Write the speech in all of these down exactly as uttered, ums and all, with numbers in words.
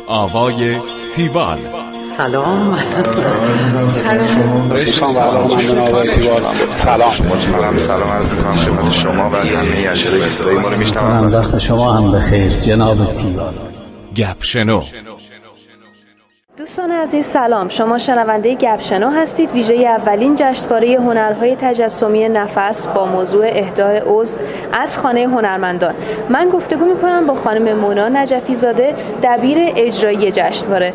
آوای تیوال. سلام. سلام. سلام. مطمئنم سلام عرض می‌کنم خدمت شما و همه اجرای صدای ما رو میشنوم. وقت شما هم بخیر جناب تیوال. گپ شنو. دوستان عزیز سلام، شما شنونده گپ شنو هستید. ویژه اولین جشنواره هنرهای تجسمی نفس با موضوع اهدای عضو از خانه هنرمندان. من گفتگو میکنم با خانم مونا نجفی زاده، دبیر اجرایی جشنواره.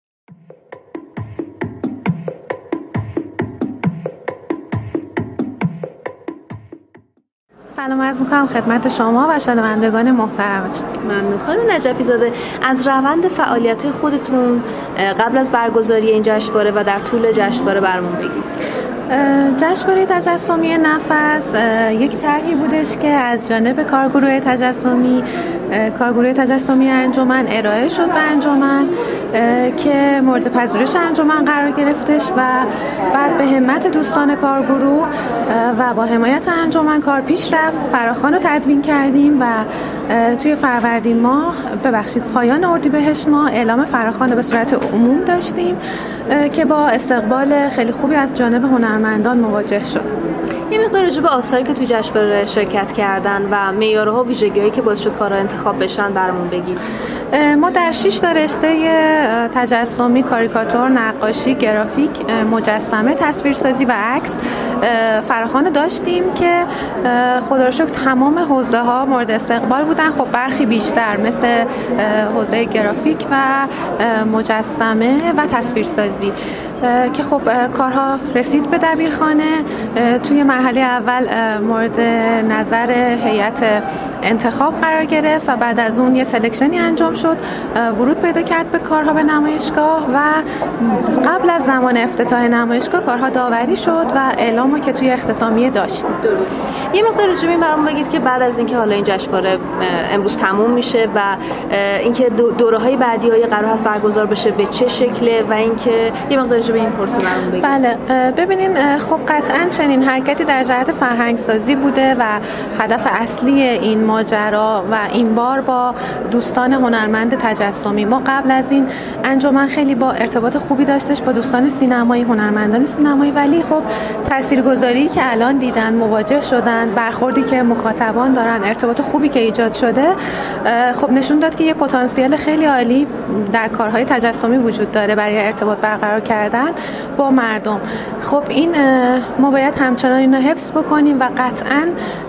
سلام عرض میکنم خدمت شما و شنوندگان محترمتون. ممنون. خانم نجفی زاده، از روند فعالیت خودتون قبل از برگزاری این جشنواره و در طول جشنواره برامون بگید. جشنواره تجسمی نفس یک طرحی بودش که از جانب کارگروه تجسمی کارگروه تجسمی انجمن ارائه شد به انجمن که مورد پذیرش انجمن قرار گرفتش و بعد به همت دوستان کارگروه و با حمایت انجمن کار پیش رفت. فراخوان رو تدوین کردیم و توی فروردین ماه ببخشید پایان اردیبهشت ماه اعلام فراخوان رو به صورت عموم داشتیم که با استقبال خیلی خوبی از جانب هنرمندان مواجه شد. یه مقدار راجع به آثاری که توی جشنواره شرکت کردن و معیارها و ویژگی‌هایی که باعث شد کارها انتخاب بشن برامون بگید. ما در شش تا رشته تجسمی، کاریکاتور، نقاشی، گرافیک، مجسمه، تصویرسازی و عکس فراخوان داشتیم که خدا رو شکر تمام حوزه‌ها مورد استقبال بودن. خب برخی بیشتر مثل حوزه گرافیک و مجسمه و تصویرسازی که خب کارها رسید به دبیرخانه. توی مرحله اول مورد نظر هیئت انتخاب قرار گرفت و بعد از اون یه سلکشنی انجام شد، ورود پیدا کرد به کارها به نمایشگاه و قبل از زمان افتتاح نمایشگاه کارها داوری شد و اعلامو که توی اختتامیه داشتیم. درست. یه مقدار راجع به این برام بگید که بعد از اینکه حالا این جشنواره امروز تموم میشه و اینکه دوره‌های بعدی‌های قرار هست برگزار بشه به چه شکله و اینکه یه مقدار راجع به این پرسه برام بگید. بله، ببینین خب قطعاً چنین حرکتی در جهت فرهنگ‌سازی بوده و هدف اصلی این ماجرا و این بار با دوستان هنرمند تجسمی. ما قبل از این انجمن خیلی با ارتباط خوبی داشتش با دوستان سینمایی، هنرمندان سینمایی، ولی خب تاثیرگذاری که الان دیدن، مواجه شدن، برخوردی که مخاطبان دارن، ارتباط خوبی که ایجاد شده، خب نشون داد که یه پتانسیل خیلی عالی در کارهای تجسمی وجود داره برای ارتباط برقرار کردن با مردم. خب این ما باید همچنان اینو حفظ بکنیم و قطعاً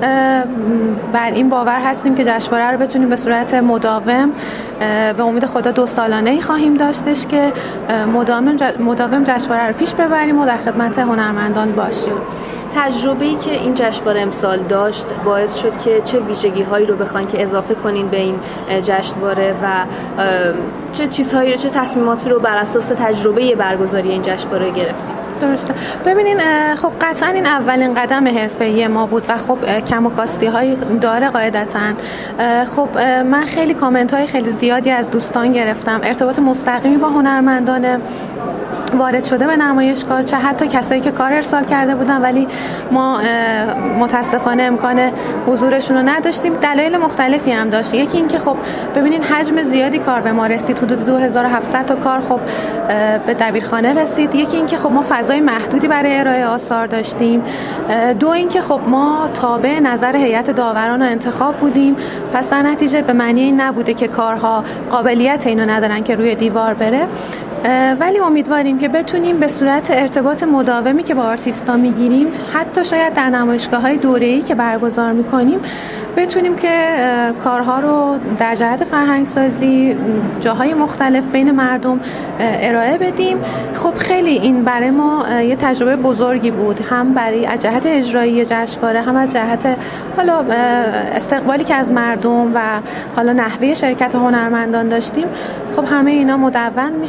بر این باور هستیم که جشنواره رو بتونیم به صورت مداوم، به امید خدا دو سالانه‌ای خواهیم داشتش که مداوم مداوم جشنواره رو پیش ببریم و در خدمت هنرمندان باشیم. تجربه‌ای که این جشنواره امسال داشت باعث شد که چه ویژگی‌هایی رو بخواید که اضافه کنین به این جشنواره و چه چیزهایی رو، چه تصمیماتی رو بر اساس تجربه برگزاری این جشنواره گرفتید؟ درسته. ببینین خب قطعا این اولین قدم حرفه‌ای ما بود و خب کم و کاستی‌هایی داره قاعدتاً. خب من خیلی کامنت‌های خیلی زیادی از دوستان گرفتم، ارتباط مستقیمی با هنرمندان وارد شده به نمایشگاه، چه حتی کسایی که کار ارسال کرده بودن ولی ما متاسفانه امکان حضورشون رو نداشتیم. دلایل مختلفی هم داشت. یکی این که خب ببینین حجم زیادی کار به ما رسید، حدود دو هزار و هفتصد تا کار خب به دبیرخانه رسید. یکی این که خب ما فضای محدودی برای ارائه آثار داشتیم. دو این که خب ما تابع نظر هیئت داوران و انتخاب بودیم، پس در نتیجه به معنی این نبوده که کارها قابلیت اینو ندارن که روی دیوار بره. ولی امیدواریم که بتونیم به صورت ارتباط مداومی که با آرتیستا میگیریم، حتی شاید در نمایشگاه‌های دوره‌ای که برگزار میکنیم، بتونیم که کارها رو در جهت فرهنگسازی جاهای مختلف بین مردم ارائه بدیم. خب خیلی این برای ما یه تجربه بزرگی بود، هم برای از جهت اجرایی جشنواره، هم از جهت حالا استقبالی که از مردم و حالا نحوه شرکت هنرمندان داشتیم. خب همه اینا مدون میشه بر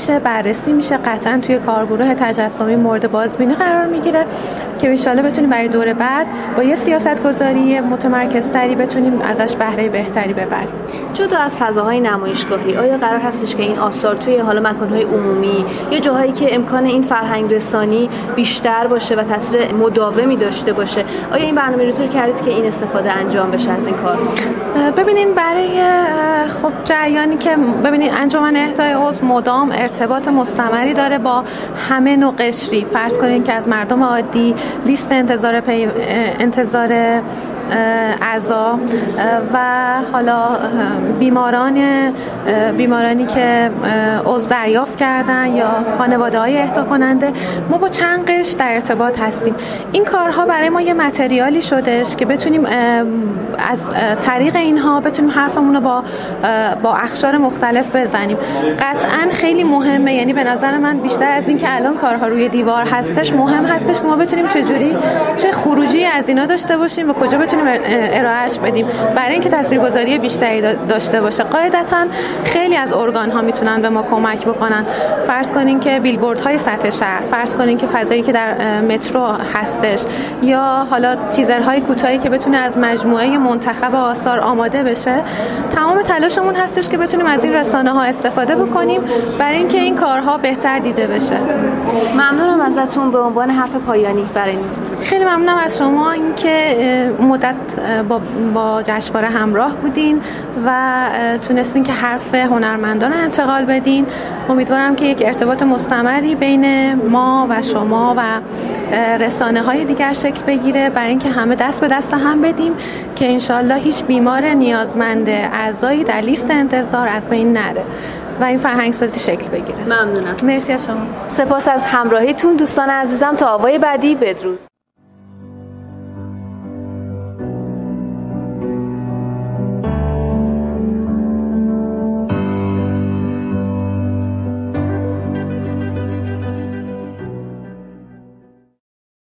بررسی میشه، قطعا توی کارگروه تجسمی مورد بازبینی قرار میگیره که ان شاءالله بتونیم برای دور بعد با یه سیاست‌گذاری متمرکزتری بتونیم ازش بهره بهتری ببریم. جدا از فضاهای نمایشگاهی، آیا قرار هستش که این آثار توی حالا مکان‌های عمومی یا جاهایی که امکان این فرهنگ رسانی بیشتر باشه و تاثیر مداومی داشته باشه، آیا این برنامه‌ریزی رو کردید که این استفاده انجام بشه از این کار؟ ببینین برای خب جریانی که ببینین انجمن اهدای عضو مدام ارتباط مستمری داره با همه نوع قشری. فرض کنین که از مردم عادی لیست انتظار پی... انتظار اعضا و حالا بیماران بیمارانی که عضو دریافت کردن یا خانواده‌های اهدا کننده، ما با چند قشر در ارتباط هستیم. این کارها برای ما یه متریالی شدش که بتونیم از طریق اینها بتونیم حرفمون رو با با اقشار مختلف بزنیم. قطعاً خیلی مهمه، یعنی به نظر من بیشتر از این که الان کارها روی دیوار هستش، مهم هستش که ما بتونیم چجوری چه خروجی از اینا داشته باشیم و کجا بتونیم ارائهش بدیم برای اینکه تاثیرگذاری بیشتری داشته باشه. قاعدتاً خیلی از ارگان ها میتونن به ما کمک بکنن. فرض کنین که بیلبوردهای سطح شهر، فرض کنین که فضایی که در مترو هستش، یا حالا تیزرهای کوتاهی که بتونه از مجموعه منتخب آثار آماده بشه. تمام تلاشمون هستش که بتونیم از این رسانه ها استفاده بکنیم برای اینکه این کارها بهتر دیده بشه. ممنونم ازتون. به عنوان حرف پایانی برای این مصاحبه خیلی ممنونم از شما اینکه مدت با با جشنواره همراه بودین و تونستین که حرف هنرمندان رو انتقال بدین. امیدوارم که یک ارتباط مستمری بین ما و شما و رسانه‌های دیگر شکل بگیره برای اینکه همه دست به دست هم بدیم که انشالله هیچ بیمار نیازمند اعضایی در لیست انتظار از بین نره و این فرهنگسازی شکل بگیره. ممنونم. مرسی از شما. سپاس از همراهیتون دوستان عزیزم. تا آوای بعدی، بدرود.